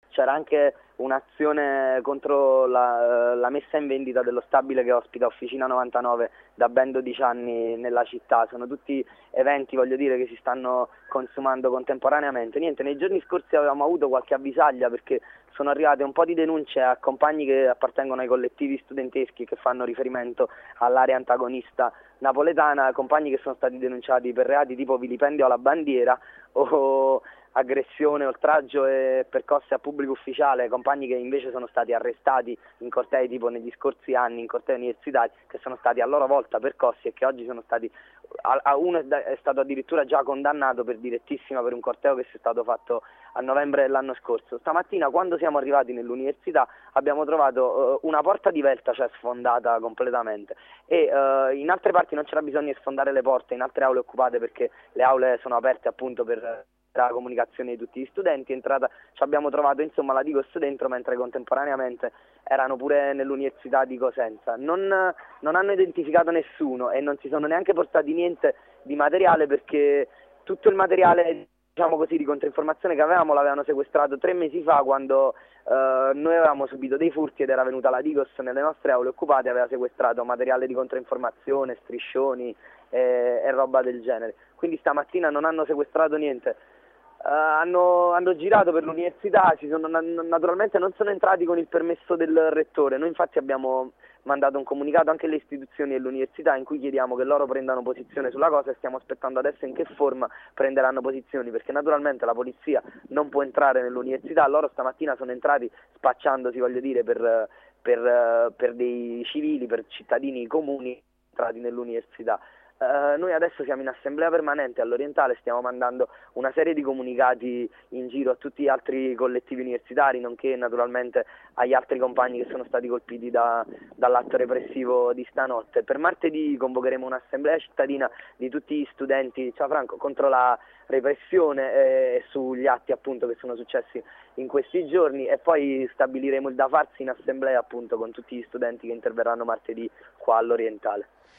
c'era anche un'azione contro la messa in vendita dello stabile che ospita Officina 99 da ben 12 anni nella città. Sono tutti eventi, voglio dire, che si stanno consumando contemporaneamente. Niente, nei giorni scorsi avevamo avuto qualche avvisaglia perché sono arrivate un po' di denunce a compagni che appartengono ai collettivi studenteschi che fanno riferimento all'area antagonista napoletana, compagni che sono stati denunciati per reati tipo vilipendio alla bandiera o aggressione, oltraggio e percosse a pubblico ufficiale, compagni che invece sono stati arrestati in cortei tipo negli scorsi anni, in cortei universitari, che sono stati a loro volta percossi e che oggi sono stati, uno è stato addirittura già condannato per direttissima per un corteo che si è stato fatto a novembre dell'anno scorso. Stamattina quando siamo arrivati nell'università abbiamo trovato una porta di velta, cioè sfondata completamente, e in altre parti non c'era bisogno di sfondare le porte, in altre aule occupate perché le aule sono aperte appunto per la comunicazione di tutti gli studenti. Ci abbiamo trovato insomma la Digos dentro, mentre contemporaneamente erano pure nell'università di Cosenza. Non hanno identificato nessuno e non si sono neanche portati niente di materiale, perché tutto il materiale, diciamo così, di controinformazione che avevamo l'avevano sequestrato 3 mesi fa, quando noi avevamo subito dei furti ed era venuta la Digos nelle nostre aule occupate e aveva sequestrato materiale di controinformazione, striscioni e roba del genere. Quindi stamattina non hanno sequestrato niente. Hanno girato per l'università, naturalmente non sono entrati con il permesso del rettore. Noi infatti abbiamo mandato un comunicato anche alle istituzioni dell'università in cui chiediamo che loro prendano posizione sulla cosa, e stiamo aspettando adesso in che forma prenderanno posizioni, perché naturalmente la polizia non può entrare nell'università. Loro stamattina sono entrati spacciandosi, voglio dire, per dei civili, per cittadini comuni entrati nell'università. Noi adesso siamo in assemblea permanente all'Orientale, stiamo mandando una serie di comunicati in giro a tutti gli altri collettivi universitari, nonché naturalmente agli altri compagni che sono stati colpiti dall'atto repressivo di stanotte. Per martedì convocheremo un'assemblea cittadina di tutti gli studenti, ciao Franco, contro la repressione sugli atti appunto che sono successi in questi giorni, e poi stabiliremo il da farsi in assemblea appunto con tutti gli studenti che interverranno martedì qua all'Orientale.